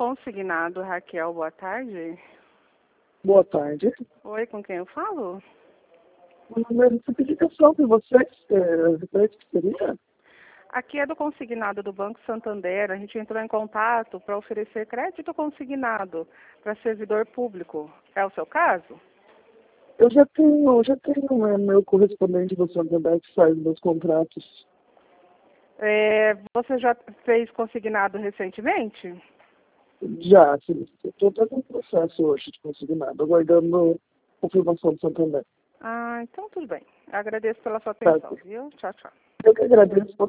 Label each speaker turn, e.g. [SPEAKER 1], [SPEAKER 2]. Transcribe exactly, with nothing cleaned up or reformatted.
[SPEAKER 1] Consignado, Raquel, boa tarde.
[SPEAKER 2] Boa tarde.
[SPEAKER 1] Oi, com quem eu falo?
[SPEAKER 2] Meu nome é notificação de vocês, é, referente que seria?
[SPEAKER 1] Aqui é do consignado do Banco Santander. A gente entrou em contato para oferecer crédito consignado para servidor público. É o seu caso?
[SPEAKER 2] Eu já tenho, já tenho né, meu correspondente do Santander que faz meus contratos.
[SPEAKER 1] É, você já fez consignado recentemente?
[SPEAKER 2] Já, sim. Estou até com processo hoje de consignado, aguardando confirmação do Santander.
[SPEAKER 1] Ah, então tudo bem. Agradeço pela sua
[SPEAKER 2] Tá.
[SPEAKER 1] atenção, viu? Tchau, tchau.
[SPEAKER 2] Eu que agradeço.